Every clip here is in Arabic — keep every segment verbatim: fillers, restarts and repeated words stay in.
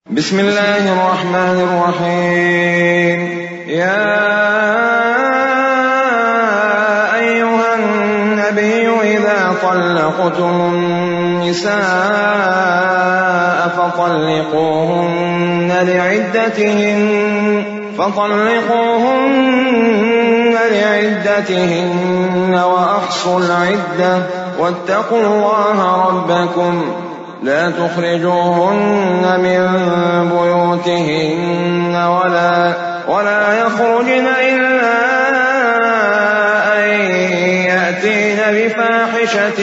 بسم الله الرحمن الرحيم. يا أيها النبي إذا طلقتم النساء فطلقوهن لعدتهن فطلقوهن لعدتهن وأحصوا العدة واتقوا الله ربكم لا تخرجوهن من بيوتهن ولا, ولا يخرجن إلا أن يأتين بفاحشة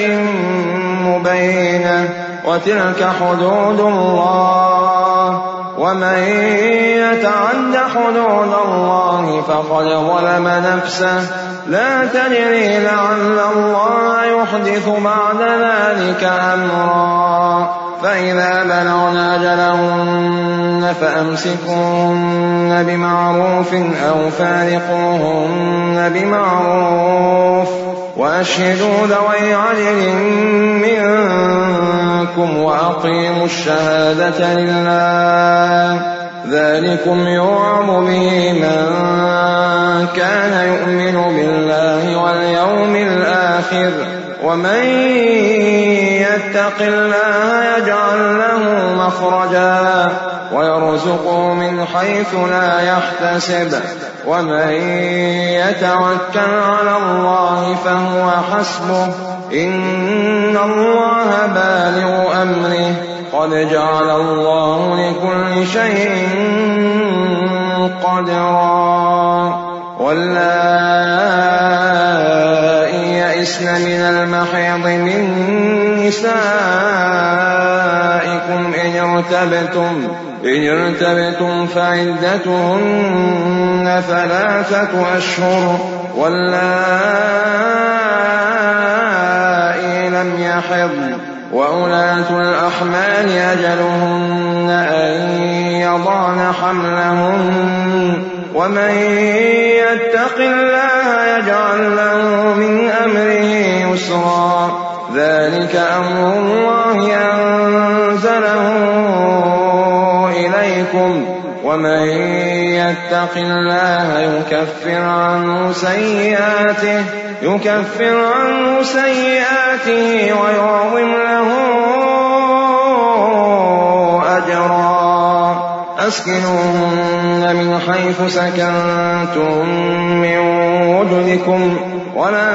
مبينة وتلك حدود الله ومن يتعد حدود الله فقد ظلم نفسه لا تدري لعل الله يحدث بعد ذلك أمرا. فإذا بلغن أجلهن فأمسكوهن بمعروف أو فارقوهن بمعروف وأشهدوا ذوي عدل منكم وأقيموا الشهادة لله ذلكم يوعظ به من كان يؤمن بالله واليوم الآخر ومن يتق الله يجعل له مخرجا ويرزقه من حيث لا يحتسب ومن يتوكل على الله فهو حسبه إن الله بالغ أمره قد جعل الله لكل شيء قدرا. واللائي يئسن من المحيض من نسائكم إن ارتبتم, إن ارتبتم فعدتهن ثلاثة أشهر واللائي لم يحضن وأولاة الأحمال أجلهن أن يضعن حملهن ومن يتق الله يجعل له من أمره يسرا ذلك أمر الله أنزله إليكم ومن يتق الله يكفر عنه سيئاته يكفر عنه سيئاته ويعظم له أجرا. أسكنوهن من حيث سكنتم من وجدكم ولا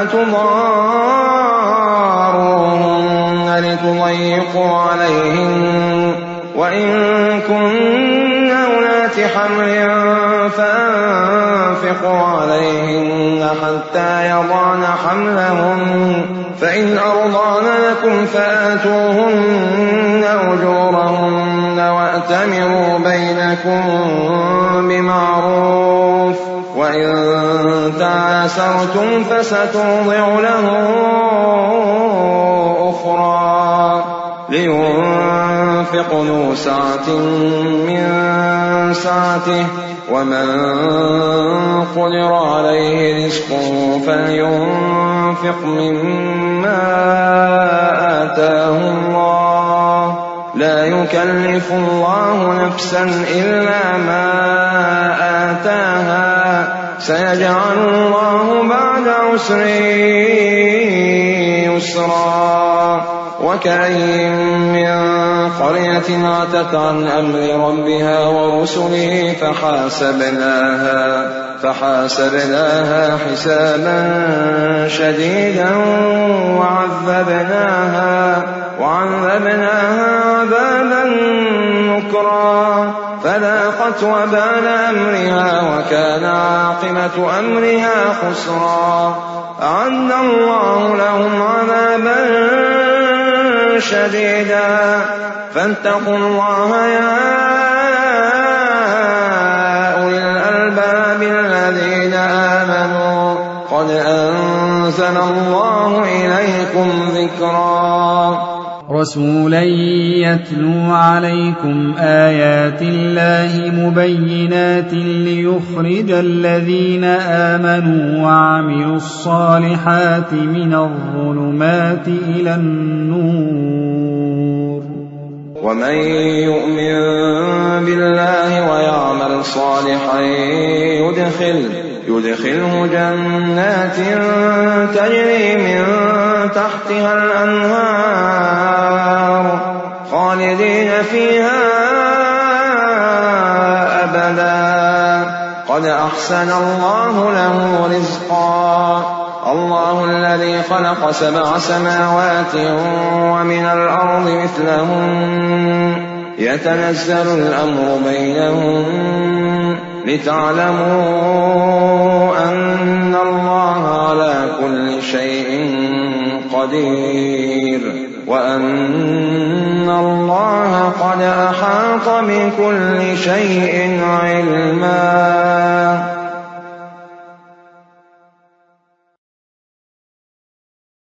تضاروهن لتضيقوا عليهن وإن كن أولات حمل فأنفقوا عليهن حتى يضعن حملهن فإن أرضعن لكم فآتوهن أجورهن وأتمروا بينكم بمعروف وإن تعاسرتم فسترضع له أخرى لينفق ذو سعة من سعته ومن قدر عليه رزقه فلينفق مما آتاه الله لا يكلف الله نفسا إلا ما آتاها سيجعل الله بعد عسر يسرا. وكأين من قرية عتت عن أمر ربها ورسله فحاسبناها, فحاسبناها حسابا شديدا وعذبناها, وعذبناها عذابا نكرا فذاقت وبال أمرها وكان عاقبة أمرها خسرا. أعد الله لهم عذابا شديدا فاتقوا الله يا أولي الألباب الذين آمنوا قد أنزل الله إليكم ذكرا. رسولا يتلو عليكم آيات الله مبينات ليخرج الذين آمنوا وعملوا الصالحات من الظلمات إلى النور ومن يؤمن وعمل صالحا يدخل يدخله جنات تجري من تحتها الأنهار خالدين فيها أبدا قد أحسن الله له رزقا الله الذي خلق سبع سماوات ومن الأرض مثلهن يتنزل الأمر بينهن لتعلموا أن الله على كل شيء قدير وأن الله قد أحاط بكل شيء علما